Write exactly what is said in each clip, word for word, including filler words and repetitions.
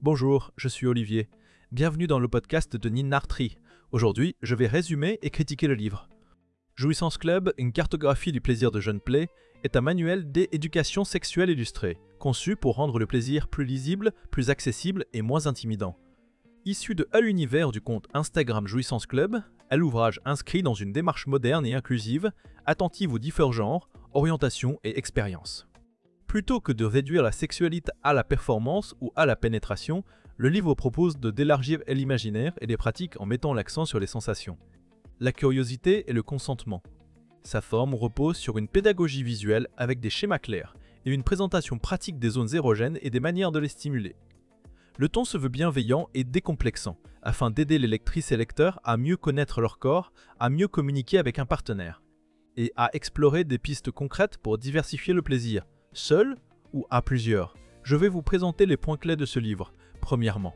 Bonjour, je suis Olivier. Bienvenue dans le podcast de Ninartri. Aujourd'hui, je vais résumer et critiquer le livre. Jouissance Club, une cartographie du plaisir de jeune play, est un manuel d'éducation sexuelle illustrée, conçu pour rendre le plaisir plus lisible, plus accessible et moins intimidant. Issu de à l'univers du compte Instagram Jouissance Club, est l'ouvrage inscrit dans une démarche moderne et inclusive, attentive aux différents genres, orientations et expériences. Plutôt que de réduire la sexualité à la performance ou à la pénétration, le livre propose de d'élargir l'imaginaire et les pratiques en mettant l'accent sur les sensations, la curiosité et le consentement. Sa forme repose sur une pédagogie visuelle avec des schémas clairs et une présentation pratique des zones érogènes et des manières de les stimuler. Le ton se veut bienveillant et décomplexant, afin d'aider les lectrices et lecteurs à mieux connaître leur corps, à mieux communiquer avec un partenaire, et à explorer des pistes concrètes pour diversifier le plaisir, seul ou à plusieurs. Je vais vous présenter les points clés de ce livre. Premièrement,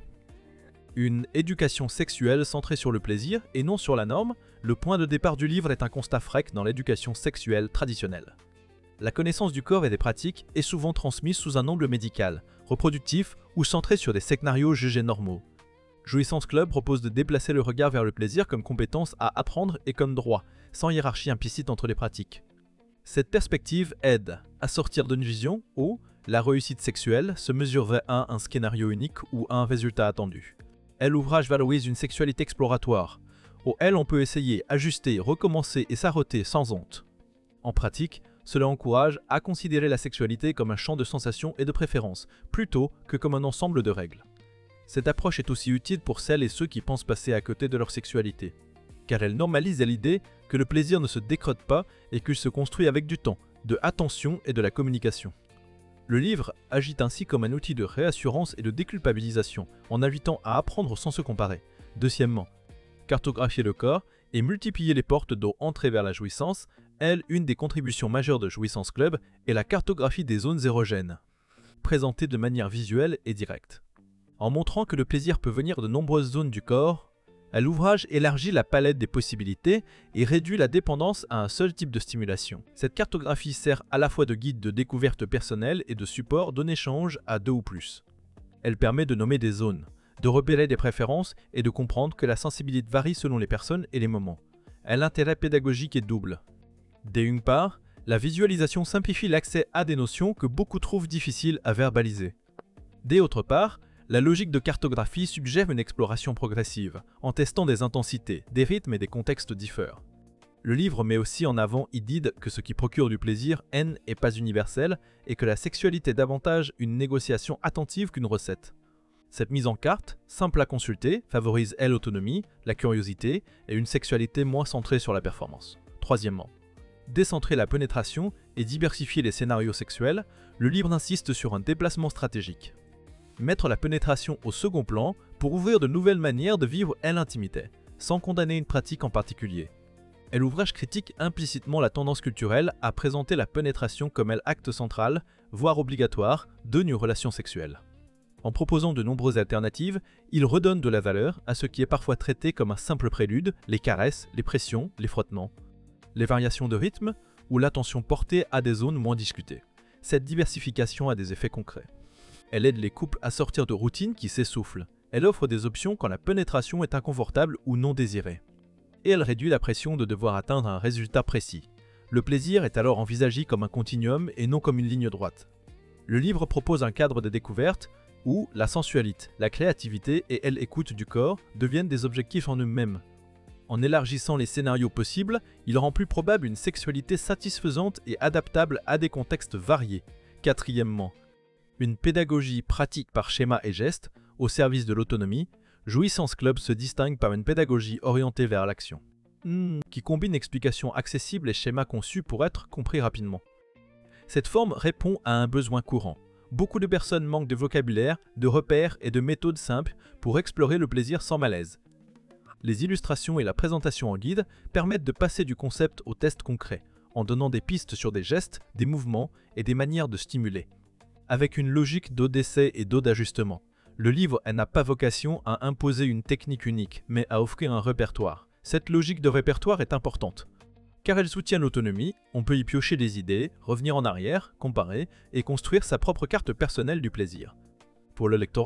une éducation sexuelle centrée sur le plaisir et non sur la norme, le point de départ du livre est un constat fréquent dans l'éducation sexuelle traditionnelle. La connaissance du corps et des pratiques est souvent transmise sous un angle médical, reproductif ou centré sur des scénarios jugés normaux. Jouissance Club propose de déplacer le regard vers le plaisir comme compétence à apprendre et comme droit, sans hiérarchie implicite entre les pratiques. Cette perspective aide à sortir d'une vision où la réussite sexuelle se mesurerait à un scénario unique ou à un résultat attendu. Elle l'ouvrage valorise une sexualité exploratoire, où elle on peut essayer, ajuster, recommencer et s'arrêter sans honte. En pratique, cela encourage à considérer la sexualité comme un champ de sensations et de préférences, plutôt que comme un ensemble de règles. Cette approche est aussi utile pour celles et ceux qui pensent passer à côté de leur sexualité, car elle normalise l'idée que le plaisir ne se décrète pas et qu'il se construit avec du temps, de l'attention et de la communication. Le livre agit ainsi comme un outil de réassurance et de déculpabilisation, en invitant à apprendre sans se comparer. Deuxièmement, cartographier le corps et multiplier les portes d'entrée vers la jouissance, elle, une des contributions majeures de Jouissance Club est la cartographie des zones érogènes, présentée de manière visuelle et directe. En montrant que le plaisir peut venir de nombreuses zones du corps, l'ouvrage élargit la palette des possibilités et réduit la dépendance à un seul type de stimulation. Cette cartographie sert à la fois de guide de découverte personnelle et de support d'un échange à deux ou plus. Elle permet de nommer des zones, de repérer des préférences et de comprendre que la sensibilité varie selon les personnes et les moments. L'intérêt pédagogique est double. D'une part, la visualisation simplifie l'accès à des notions que beaucoup trouvent difficiles à verbaliser. D'autre part, la logique de cartographie suggère une exploration progressive, en testant des intensités, des rythmes et des contextes différents. Le livre met aussi en avant l'idée que ce qui procure du plaisir n'est pas universel et que la sexualité est davantage une négociation attentive qu'une recette. Cette mise en carte, simple à consulter, favorise l'autonomie, la curiosité et une sexualité moins centrée sur la performance. Troisièmement, décentrer la pénétration et diversifier les scénarios sexuels, le livre insiste sur un déplacement stratégique. Mettre la pénétration au second plan pour ouvrir de nouvelles manières de vivre l'intimité, sans condamner une pratique en particulier. Et l'ouvrage critique implicitement la tendance culturelle à présenter la pénétration comme l'acte central, voire obligatoire, d'une relation sexuelle. En proposant de nombreuses alternatives, il redonne de la valeur à ce qui est parfois traité comme un simple prélude, les caresses, les pressions, les frottements, les variations de rythme ou l'attention portée à des zones moins discutées. Cette diversification a des effets concrets. Elle aide les couples à sortir de routines qui s'essoufflent. Elle offre des options quand la pénétration est inconfortable ou non désirée. Et elle réduit la pression de devoir atteindre un résultat précis. Le plaisir est alors envisagé comme un continuum et non comme une ligne droite. Le livre propose un cadre de découverte où la sensualité, la créativité et l'écoute du corps deviennent des objectifs en eux-mêmes. En élargissant les scénarios possibles, il rend plus probable une sexualité satisfaisante et adaptable à des contextes variés. Quatrièmement, une pédagogie pratique par schéma et gestes, au service de l'autonomie, Jouissance Club se distingue par une pédagogie orientée vers l'action, mmh, qui combine explications accessibles et schémas conçus pour être compris rapidement. Cette forme répond à un besoin courant. Beaucoup de personnes manquent de vocabulaire, de repères et de méthodes simples pour explorer le plaisir sans malaise. Les illustrations et la présentation en guide permettent de passer du concept au test concret, en donnant des pistes sur des gestes, des mouvements et des manières de stimuler. Avec une logique d'eau d'essai et d'eau d'ajustement. Le livre n'a pas vocation à imposer une technique unique, mais à offrir un répertoire. Cette logique de répertoire est importante. Car elle soutient l'autonomie, on peut y piocher des idées, revenir en arrière, comparer et construire sa propre carte personnelle du plaisir. Pour le lectorat,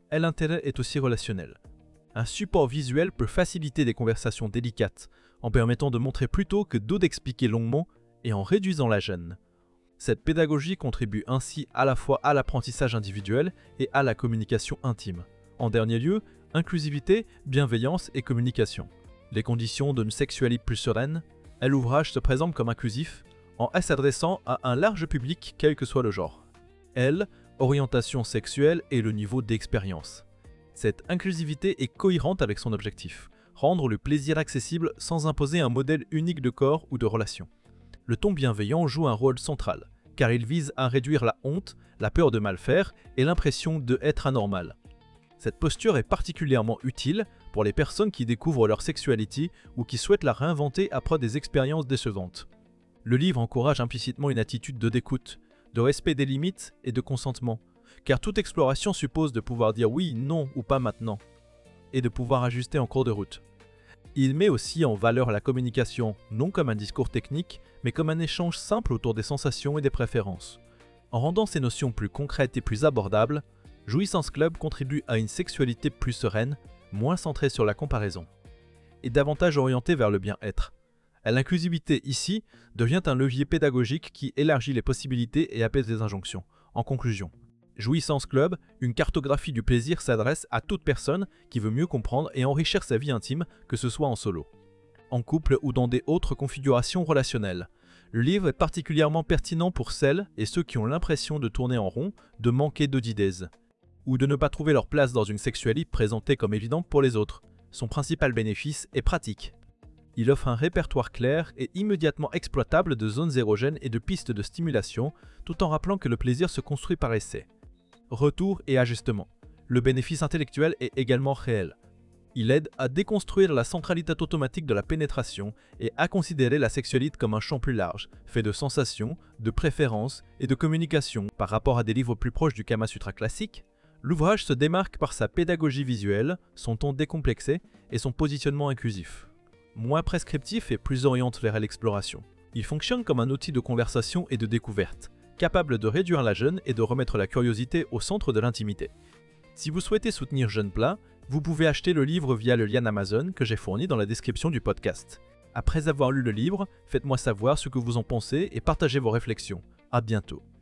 et l'intérêt est aussi relationnel. Un support visuel peut faciliter des conversations délicates, en permettant de montrer plutôt que d'expliquer longuement et en réduisant la gêne. Cette pédagogie contribue ainsi à la fois à l'apprentissage individuel et à la communication intime. En dernier lieu, inclusivité, bienveillance et communication. Les conditions d'une sexualité plus sereine, et l'ouvrage se présente comme inclusif, en s'adressant à un large public quel que soit le genre. L, orientation sexuelle et le niveau d'expérience. Cette inclusivité est cohérente avec son objectif, rendre le plaisir accessible sans imposer un modèle unique de corps ou de relation. Le ton bienveillant joue un rôle central, car il vise à réduire la honte, la peur de mal faire et l'impression de être anormal. Cette posture est particulièrement utile pour les personnes qui découvrent leur sexualité ou qui souhaitent la réinventer après des expériences décevantes. Le livre encourage implicitement une attitude de d'écoute, de respect des limites et de consentement, car toute exploration suppose de pouvoir dire oui, non ou pas maintenant, et de pouvoir ajuster en cours de route. Il met aussi en valeur la communication, non comme un discours technique, mais comme un échange simple autour des sensations et des préférences. En rendant ces notions plus concrètes et plus abordables, Jouissance Club contribue à une sexualité plus sereine, moins centrée sur la comparaison, et davantage orientée vers le bien-être. L'inclusivité ici devient un levier pédagogique qui élargit les possibilités et apaise les injonctions. En conclusion, Jouissance Club, une cartographie du plaisir s'adresse à toute personne qui veut mieux comprendre et enrichir sa vie intime, que ce soit en solo, en couple ou dans des autres configurations relationnelles. Le livre est particulièrement pertinent pour celles et ceux qui ont l'impression de tourner en rond, de manquer d'idées, ou de ne pas trouver leur place dans une sexualité présentée comme évidente pour les autres. Son principal bénéfice est pratique. Il offre un répertoire clair et immédiatement exploitable de zones érogènes et de pistes de stimulation, tout en rappelant que le plaisir se construit par essai. Retour et ajustement. Le bénéfice intellectuel est également réel. Il aide à déconstruire la centralité automatique de la pénétration et à considérer la sexualité comme un champ plus large, fait de sensations, de préférences et de communication. Par rapport à des livres plus proches du Kama Sutra classique, l'ouvrage se démarque par sa pédagogie visuelle, son ton décomplexé et son positionnement inclusif. Moins prescriptif et plus orienté vers l'exploration. Il fonctionne comme un outil de conversation et de découverte, capable de réduire la gêne et de remettre la curiosité au centre de l'intimité. Si vous souhaitez soutenir Jeune Plat, vous pouvez acheter le livre via le lien Amazon que j'ai fourni dans la description du podcast. Après avoir lu le livre, faites-moi savoir ce que vous en pensez et partagez vos réflexions. À bientôt.